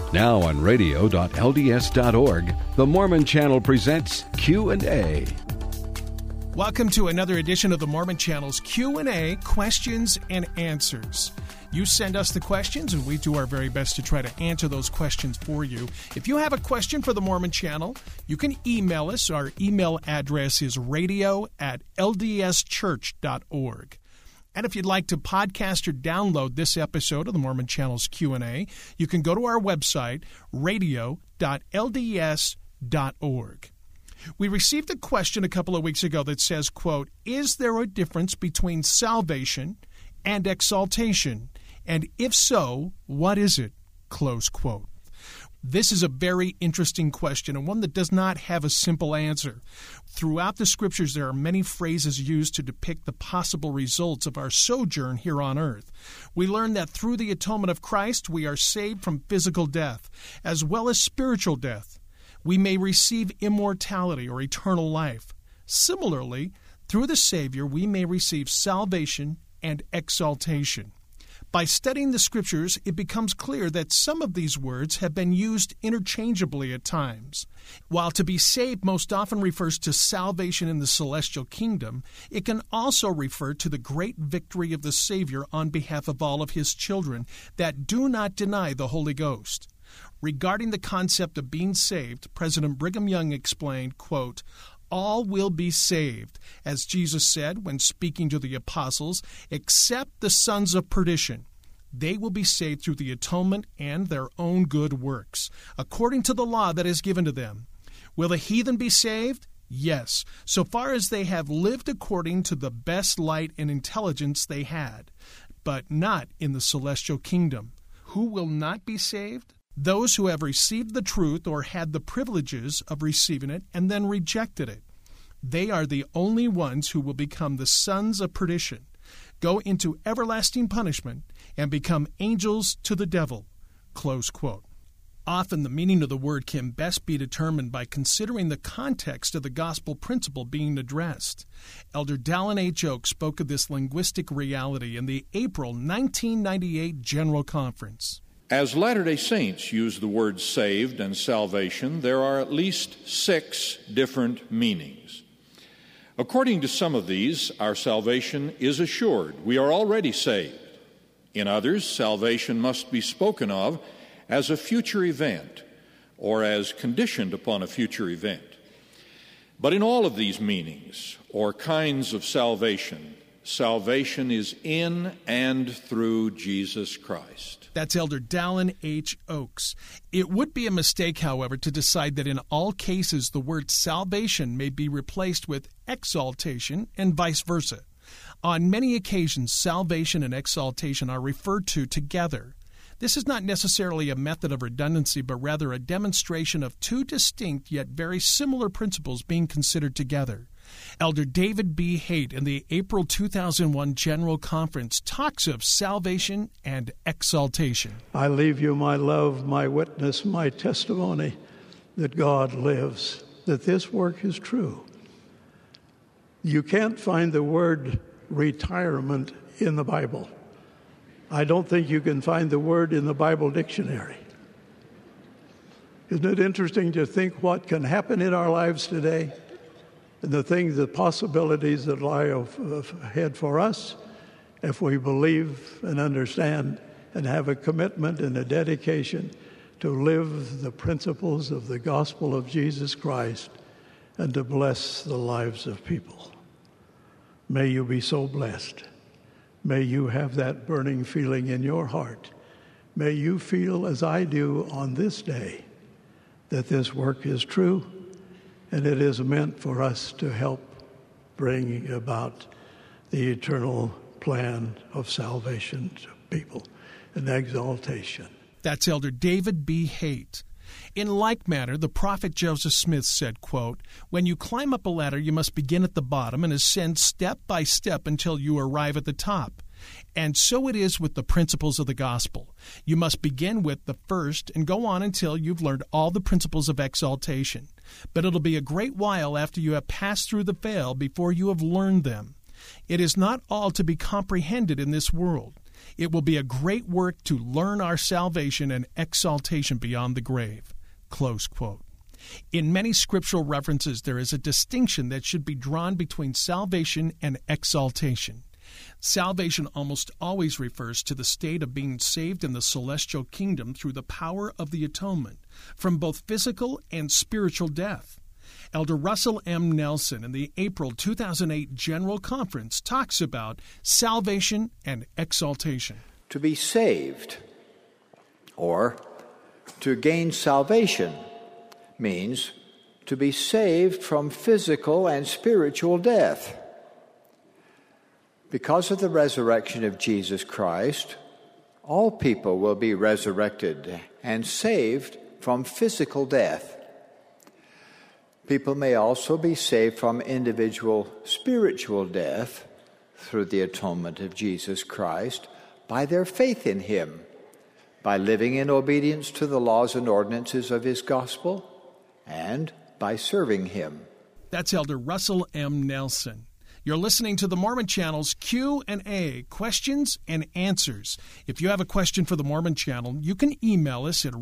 Now on radio.lds.org, the Mormon Channel presents Q&A. Welcome to another edition of the Mormon Channel's Q&A, questions and answers. You send us the questions, and we do our very best to try to answer those questions for you. If you have a question for the Mormon Channel, you can email us. Our email address is radio@ldschurch.org. And if you'd like to podcast or download this episode of the Mormon Channel's Q&A, you can go to our website, radio.lds.org. We received a question a couple of weeks ago that says, quote, "Is there a difference between salvation and exaltation? And if so, what is it?" Close quote. This is a very interesting question and one that does not have a simple answer. Throughout the Scriptures, there are many phrases used to depict the possible results of our sojourn here on earth. We learn that through the atonement of Christ, we are saved from physical death, as well as spiritual death. We may receive immortality or eternal life. Similarly, through the Savior, we may receive salvation and exaltation. By studying the Scriptures, it becomes clear that some of these words have been used interchangeably at times. While to be saved most often refers to salvation in the celestial kingdom, it can also refer to the great victory of the Savior on behalf of all of His children that do not deny the Holy Ghost. Regarding the concept of being saved, President Brigham Young explained, quote, "All will be saved, as Jesus said when speaking to the apostles, except the sons of perdition. They will be saved through the atonement and their own good works, according to the law that is given to them. Will the heathen be saved? Yes, so far as they have lived according to the best light and intelligence they had, but not in the celestial kingdom. Who will not be saved? Those who have received the truth or had the privileges of receiving it and then rejected it. They are the only ones who will become the sons of perdition, go into everlasting punishment, and become angels to the devil." Close quote. Often the meaning of the word can best be determined by considering the context of the gospel principle being addressed. Elder Dallin H. Oaks spoke of this linguistic reality in the April 1998 General Conference. As Latter-day Saints use the words saved and salvation, there are at least 6 different meanings. According to some of these, our salvation is assured. We are already saved. In others, salvation must be spoken of as a future event or as conditioned upon a future event. But in all of these meanings or kinds of salvation, salvation is in and through Jesus Christ. That's Elder Dallin H. Oaks. It would be a mistake, however, to decide that in all cases the word salvation may be replaced with exaltation and vice versa. On many occasions, salvation and exaltation are referred to together. This is not necessarily a method of redundancy, but rather a demonstration of two distinct yet very similar principles being considered together. Elder David B. Haight in the April 2001 General Conference talks of salvation and exaltation. "I leave you my love, my witness, my testimony that God lives, that this work is true." You can't find the word retirement in the Bible. I don't think you can find the word in the Bible dictionary. Isn't it interesting to think what can happen in our lives today? And the possibilities that lie ahead for us if we believe and understand and have a commitment and a dedication to live the principles of the gospel of Jesus Christ and to bless the lives of people. May you be so blessed. May you have that burning feeling in your heart. May you feel as I do on this day that this work is true and it is meant for us to help bring about the eternal plan of salvation to people and exaltation. That's Elder David B. Haight. In like manner, the prophet Joseph Smith said, quote, "When you climb up a ladder, you must begin at the bottom and ascend step by step until you arrive at the top. And so it is with the principles of the gospel. You must begin with the first and go on until you've learned all the principles of exaltation. But it'll be a great while after you have passed through the veil before you have learned them. It is not all to be comprehended in this world. It will be a great work to learn our salvation and exaltation beyond the grave." Close quote. In many scriptural references, there is a distinction that should be drawn between salvation and exaltation. Salvation almost always refers to the state of being saved in the celestial kingdom through the power of the atonement from both physical and spiritual death. Elder Russell M. Nelson in the April 2008 General Conference talks about salvation and exaltation. To be saved or to gain salvation means to be saved from physical and spiritual death. Because of the resurrection of Jesus Christ, all people will be resurrected and saved from physical death. People may also be saved from individual spiritual death through the atonement of Jesus Christ by their faith in Him, by living in obedience to the laws and ordinances of His gospel, and by serving Him. That's Elder Russell M. Nelson. You're listening to the Mormon Channel's Q&A, questions and answers. If you have a question for the Mormon Channel, you can email us at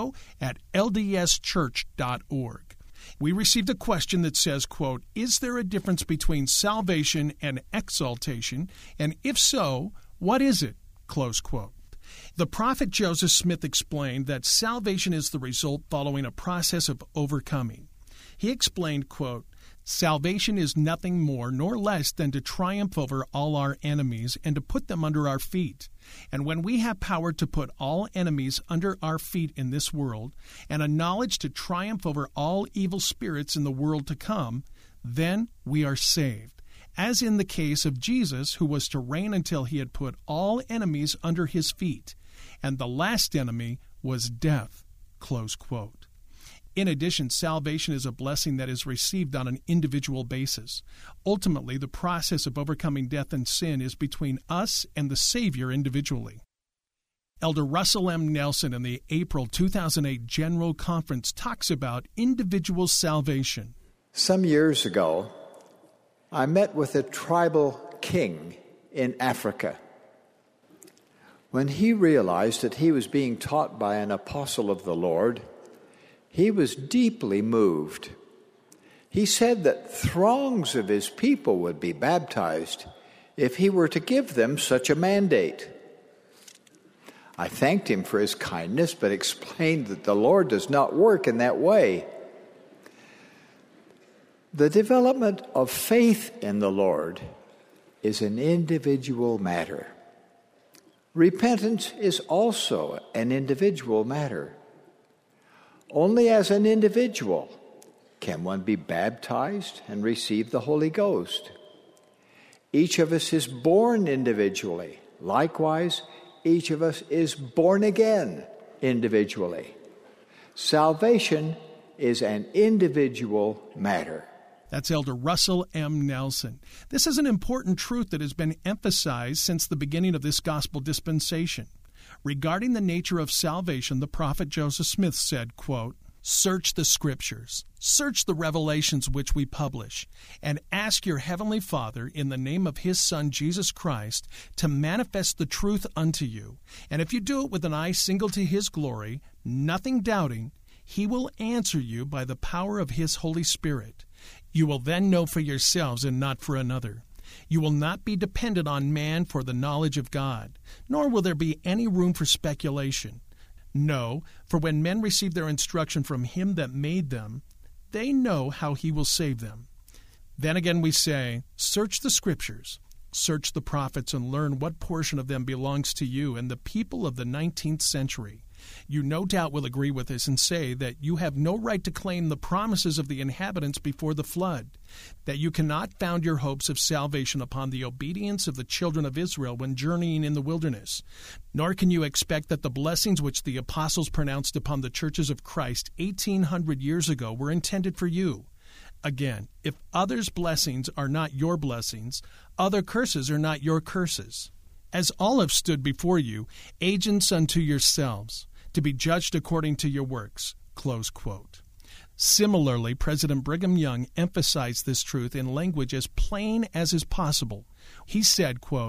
radio@ldschurch.org. We received a question that says, quote, "Is there a difference between salvation and exaltation? And if so, what is it?" Close quote. The prophet Joseph Smith explained that salvation is the result following a process of overcoming. He explained, quote, "Salvation is nothing more nor less than to triumph over all our enemies and to put them under our feet. And when we have power to put all enemies under our feet in this world, and a knowledge to triumph over all evil spirits in the world to come, then we are saved. As in the case of Jesus, who was to reign until he had put all enemies under his feet, and the last enemy was death." Close quote. In addition, salvation is a blessing that is received on an individual basis. Ultimately, the process of overcoming death and sin is between us and the Savior individually. Elder Russell M. Nelson in the April 2008 General Conference talks about individual salvation. Some years ago, I met with a tribal king in Africa. When he realized that he was being taught by an apostle of the Lord, he was deeply moved. He said that throngs of his people would be baptized if he were to give them such a mandate. I thanked him for his kindness, but explained that the Lord does not work in that way. The development of faith in the Lord is an individual matter. Repentance is also an individual matter. Only as an individual can one be baptized and receive the Holy Ghost. Each of us is born individually. Likewise, each of us is born again individually. Salvation is an individual matter. That's Elder Russell M. Nelson. This is an important truth that has been emphasized since the beginning of this gospel dispensation. Regarding the nature of salvation, the prophet Joseph Smith said, quote, "Search the Scriptures, search the revelations which we publish, and ask your heavenly Father in the name of His Son, Jesus Christ, to manifest the truth unto you. And if you do it with an eye single to His glory, nothing doubting, He will answer you by the power of His Holy Spirit. You will then know for yourselves and not for another. You will not be dependent on man for the knowledge of God, nor will there be any room for speculation. No, for when men receive their instruction from Him that made them, they know how He will save them. Then again we say, search the Scriptures, search the prophets, and learn what portion of them belongs to you and the people of the 19th century. You no doubt will agree with us and say that you have no right to claim the promises of the inhabitants before the flood, that you cannot found your hopes of salvation upon the obedience of the children of Israel when journeying in the wilderness, nor can you expect that the blessings which the apostles pronounced upon the churches of Christ 1,800 years ago were intended for you. Again, if others' blessings are not your blessings, other curses are not your curses. As all have stood before you, agents unto yourselves, to be judged according to your works." Close quote. Similarly, President Brigham Young emphasized this truth in language as plain as is possible. He said, quote,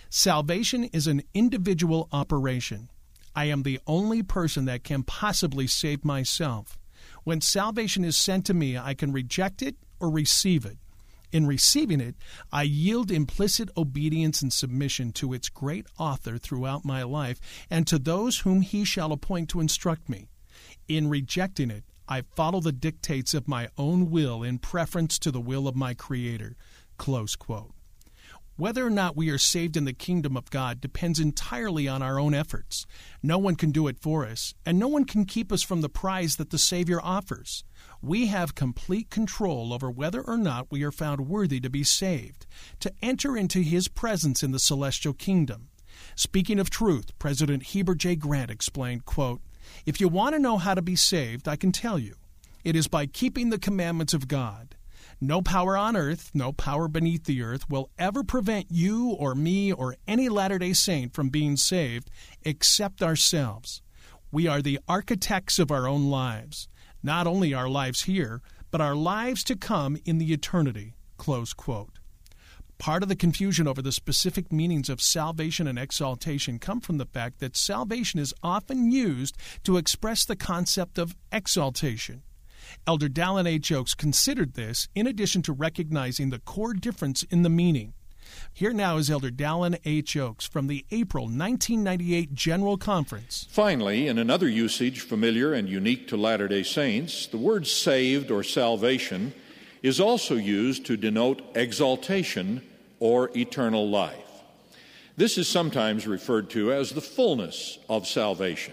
Salvation is an individual operation. I am the only person that can possibly save myself. When salvation is sent to me, I can reject it or receive it. In receiving it, I yield implicit obedience and submission to its great author throughout my life and to those whom he shall appoint to instruct me. In rejecting it, I follow the dictates of my own will in preference to the will of my Creator." Close quote. Whether or not we are saved in the kingdom of God depends entirely on our own efforts. No one can do it for us, and no one can keep us from the prize that the Savior offers. We have complete control over whether or not we are found worthy to be saved, to enter into His presence in the celestial kingdom. Speaking of truth, President Heber J. Grant explained, quote, "If you want to know how to be saved, I can tell you. It is by keeping the commandments of God. No power on earth, no power beneath the earth will ever prevent you or me or any Latter-day Saint from being saved except ourselves. We are the architects of our own lives, not only our lives here, but our lives to come in the eternity." Close quote. Part of the confusion over the specific meanings of salvation and exaltation come from the fact that salvation is often used to express the concept of exaltation. Elder Dallin H. Oaks considered this in addition to recognizing the core difference in the meaning. Here now is Elder Dallin H. Oaks from the April 1998 General Conference. Finally, in another usage familiar and unique to Latter-day Saints, the word saved or salvation is also used to denote exaltation or eternal life. This is sometimes referred to as the fullness of salvation.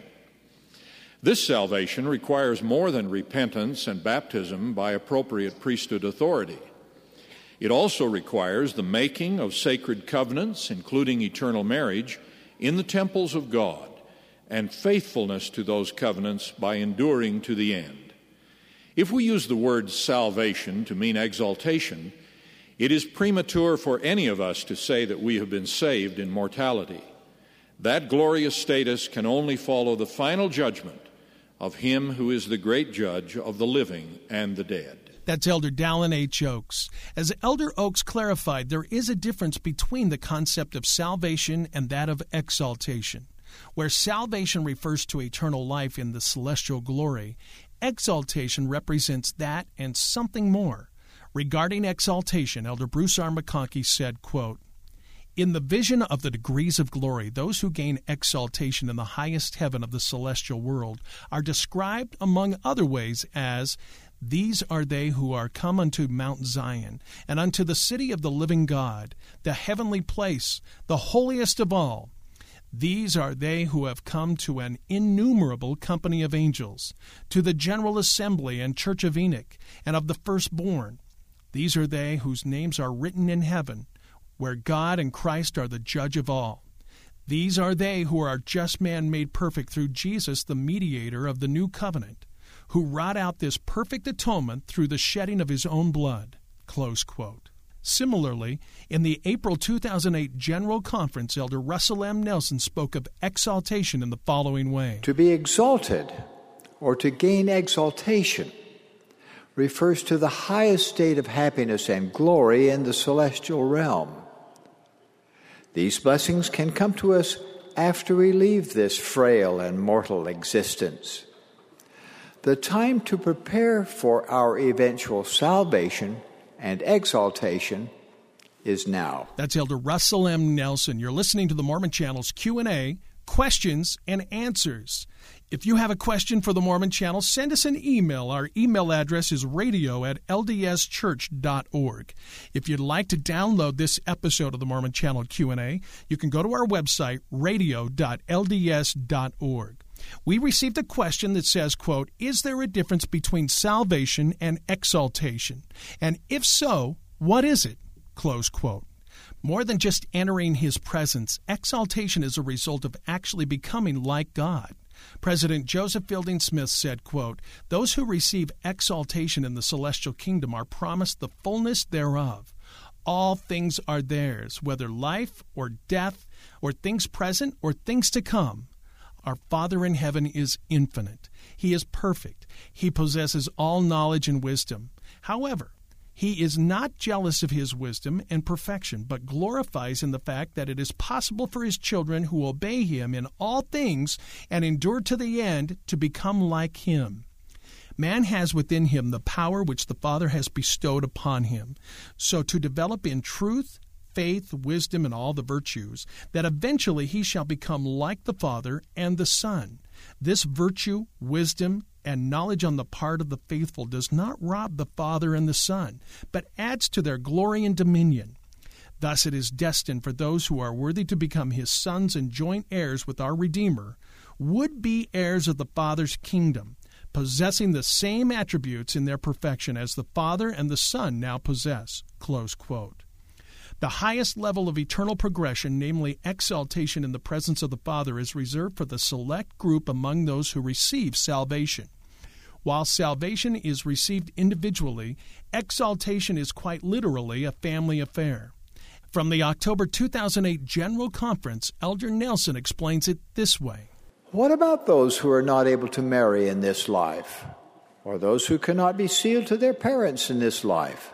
This salvation requires more than repentance and baptism by appropriate priesthood authority. It also requires the making of sacred covenants, including eternal marriage, in the temples of God, and faithfulness to those covenants by enduring to the end. If we use the word salvation to mean exaltation, it is premature for any of us to say that we have been saved in mortality. That glorious status can only follow the final judgment of Him who is the great judge of the living and the dead. That's Elder Dallin H. Oaks. As Elder Oaks clarified, there is a difference between the concept of salvation and that of exaltation. Where salvation refers to eternal life in the celestial glory, exaltation represents that and something more. Regarding exaltation, Elder Bruce R. McConkie said, quote, "In the vision of the degrees of glory, those who gain exaltation in the highest heaven of the celestial world are described, among other ways, as, 'These are they who are come unto Mount Zion, and unto the city of the living God, the heavenly place, the holiest of all. These are they who have come to an innumerable company of angels, to the general assembly and church of Enoch, and of the firstborn. These are they whose names are written in heaven, where God and Christ are the judge of all. These are they who are just man made perfect through Jesus, the mediator of the new covenant, who wrought out this perfect atonement through the shedding of His own blood." Close quote. Similarly, in the April 2008 General Conference, Elder Russell M. Nelson spoke of exaltation in the following way. To be exalted, or to gain exaltation, refers to the highest state of happiness and glory in the celestial realm. These blessings can come to us after we leave this frail and mortal existence. The time to prepare for our eventual salvation and exaltation is now. That's Elder Russell M. Nelson. You're listening to the Mormon Channel's Q&A, questions and answers. If you have a question for the Mormon Channel, send us an email. Our email address is radio@ldschurch.org. If you'd like to download this episode of the Mormon Channel Q&A, you can go to our website, radio.lds.org. We received a question that says, quote, "Is there a difference between salvation and exaltation? And if so, what is it?" Close quote. More than just entering His presence, exaltation is a result of actually becoming like God. President Joseph Fielding Smith said, quote, "Those who receive exaltation in the celestial kingdom are promised the fullness thereof. All things are theirs, whether life or death, or things present or things to come. Our Father in heaven is infinite. He is perfect. He possesses all knowledge and wisdom. However, He is not jealous of his wisdom and perfection, but glorifies in the fact that it is possible for his children who obey him in all things and endure to the end to become like him. Man has within him the power which the Father has bestowed upon him, so to develop in truth, faith, wisdom, and all the virtues, that eventually he shall become like the Father and the Son. This virtue, wisdom, and knowledge on the part of the faithful does not rob the Father and the Son, but adds to their glory and dominion. Thus it is destined for those who are worthy to become his sons and joint heirs with our Redeemer, would be heirs of the Father's kingdom, possessing the same attributes in their perfection as the Father and the Son now possess." Close quote. The highest level of eternal progression, namely exaltation in the presence of the Father, is reserved for the select group among those who receive salvation. While salvation is received individually, exaltation is quite literally a family affair. From the October 2008 General Conference, Elder Nelson explains it this way. What about those who are not able to marry in this life, or those who cannot be sealed to their parents in this life?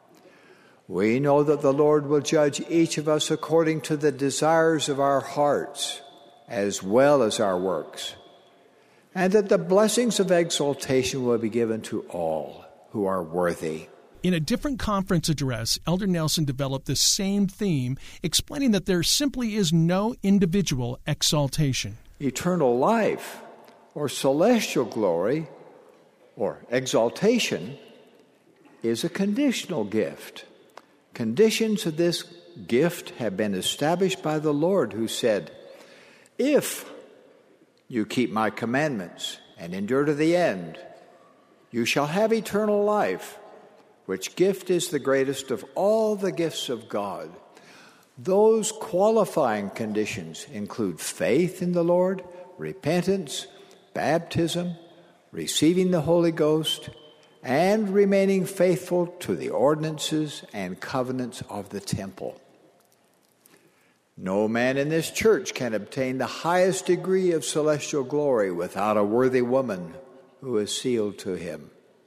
We know that the Lord will judge each of us according to the desires of our hearts, as well as our works, and that the blessings of exaltation will be given to all who are worthy. In a different conference address, Elder Nelson developed the same theme, explaining that there simply is no individual exaltation. Eternal life, or celestial glory, or exaltation, is a conditional gift. Conditions of this gift have been established by the Lord, who said, "If you keep my commandments and endure to the end, you shall have eternal life," which gift is the greatest of all the gifts of God. Those qualifying conditions include faith in the Lord, repentance, baptism, receiving the Holy Ghost, and remaining faithful to the ordinances and covenants of the temple. No man in this church can obtain the highest degree of celestial glory without a worthy woman who is sealed to him.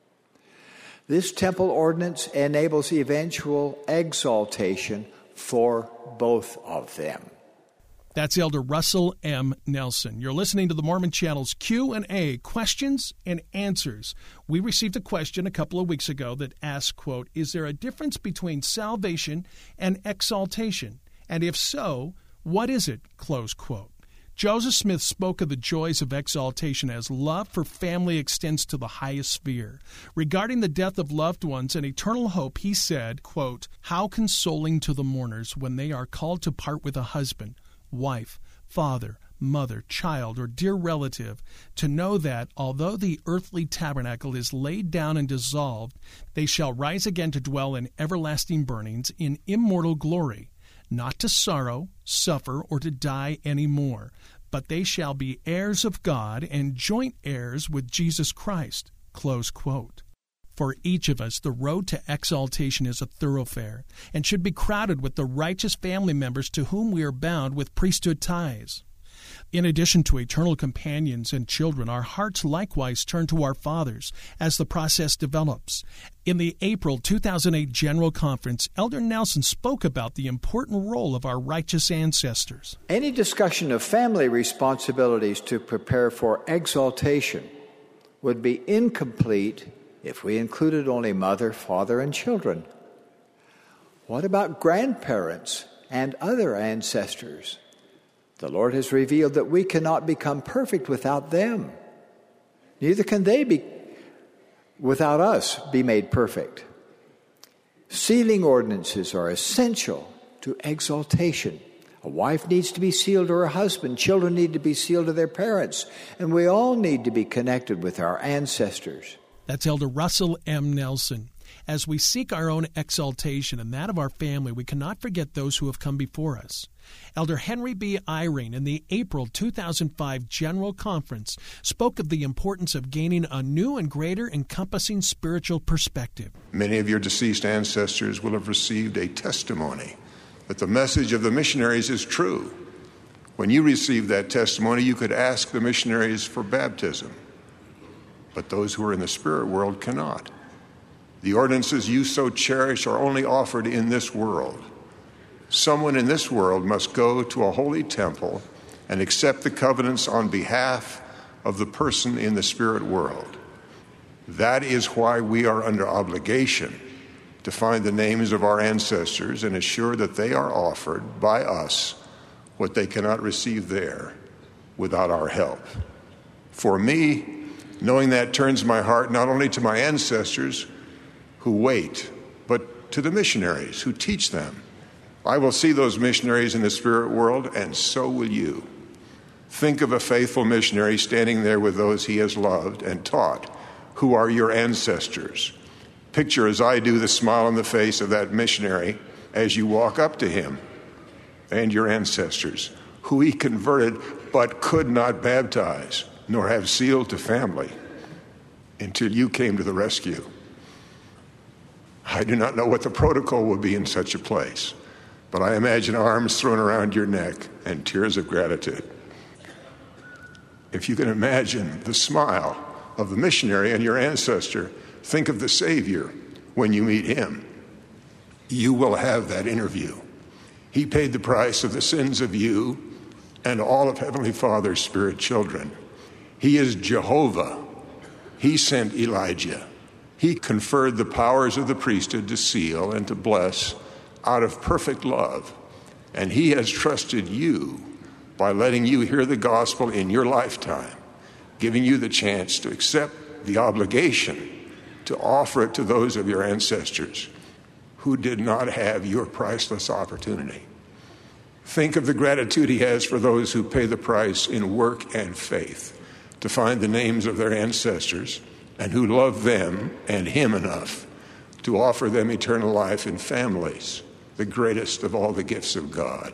This temple ordinance enables eventual exaltation for both of them. That's Elder Russell M. Nelson. You're listening to the Mormon Channel's Q&A, questions and answers. We received a question a couple of weeks ago that asked, quote, "Is there a difference between salvation and exaltation? And if so, what is it?" Close quote. Joseph Smith spoke of the joys of exaltation as love for family extends to the highest sphere. Regarding the death of loved ones and eternal hope, he said, quote, "How consoling to the mourners when they are called to part with a husband, wife, father, mother, child, or dear relative, to know that, although the earthly tabernacle is laid down and dissolved, they shall rise again to dwell in everlasting burnings in immortal glory, not to sorrow, suffer, or to die any more, but they shall be heirs of God and joint heirs with Jesus Christ." Close quote. For each of us, the road to exaltation is a thoroughfare and should be crowded with the righteous family members to whom we are bound with priesthood ties. In addition to eternal companions and children, our hearts likewise turn to our fathers as the process develops. In the April 2008 General Conference, Elder Nelson spoke about the important role of our righteous ancestors. Any discussion of family responsibilities to prepare for exaltation would be incomplete if we included only mother, father, and children. What about grandparents and other ancestors? The Lord has revealed that we cannot become perfect without them. Neither can they without us be made perfect. Sealing ordinances are essential to exaltation. A wife needs to be sealed to her husband. Children need to be sealed to their parents. And we all need to be connected with our ancestors. That's Elder Russell M. Nelson. As we seek our own exaltation and that of our family, we cannot forget those who have come before us. Elder Henry B. Eyring, in the April 2005 General Conference, spoke of the importance of gaining a new and greater encompassing spiritual perspective. Many of your deceased ancestors will have received a testimony that the message of the missionaries is true. When you received that testimony, you could ask the missionaries for baptism. But those who are in the spirit world cannot. The ordinances you so cherish are only offered in this world. Someone in this world must go to a holy temple and accept the covenants on behalf of the person in the spirit world. That is why we are under obligation to find the names of our ancestors and assure that they are offered by us what they cannot receive there without our help. For me, knowing that turns my heart not only to my ancestors who wait, but to the missionaries who teach them. I will see those missionaries in the spirit world, and so will you. Think of a faithful missionary standing there with those he has loved and taught, who are your ancestors. Picture, as I do, the smile on the face of that missionary as you walk up to him and your ancestors, who he converted but could not baptize nor have sealed to family until you came to the rescue. I do not know what the protocol will be in such a place, but I imagine arms thrown around your neck and tears of gratitude. If you can imagine the smile of the missionary and your ancestor, think of the Savior when you meet him. You will have that interview. He paid the price of the sins of you and all of Heavenly Father's spirit children. He is Jehovah. He sent Elijah. He conferred the powers of the priesthood to seal and to bless out of perfect love. And he has trusted you by letting you hear the gospel in your lifetime, giving you the chance to accept the obligation to offer it to those of your ancestors who did not have your priceless opportunity. Think of the gratitude he has for those who pay the price in work and faith to find the names of their ancestors and who love them and him enough to offer them eternal life in families, the greatest of all the gifts of God.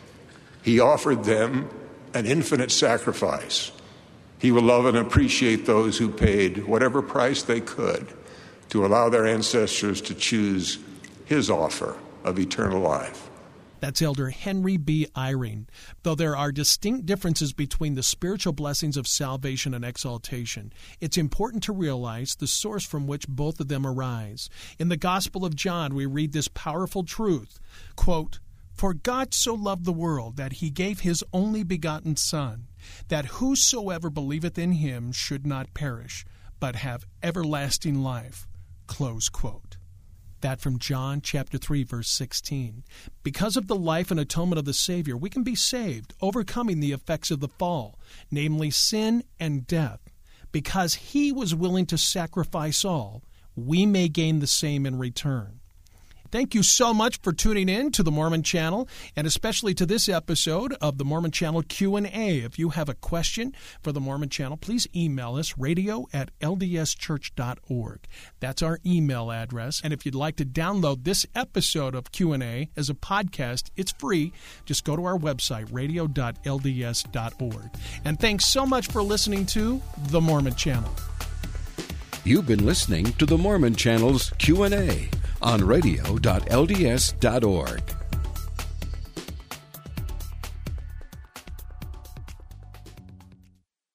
He offered them an infinite sacrifice. He will love and appreciate those who paid whatever price they could to allow their ancestors to choose his offer of eternal life. That's Elder Henry B. Eyring. Though there are distinct differences between the spiritual blessings of salvation and exaltation, it's important to realize the source from which both of them arise. In the Gospel of John, we read this powerful truth, quote, "For God so loved the world that he gave his only begotten Son, that whosoever believeth in him should not perish, but have everlasting life." Close quote. That from John chapter 3, verse 16. Because of the life and atonement of the Savior, we can be saved, overcoming the effects of the fall, namely sin and death. Because he was willing to sacrifice all, we may gain the same in return. Thank you so much for tuning in to the Mormon Channel, and especially to this episode of the Mormon Channel Q&A. If you have a question for the Mormon Channel, please email us, radio@ldschurch.org. That's our email address. And if you'd like to download this episode of Q&A as a podcast, it's free. Just go to our website, radio.lds.org. And thanks so much for listening to the Mormon Channel. You've been listening to the Mormon Channel's Q&A on radio.lds.org.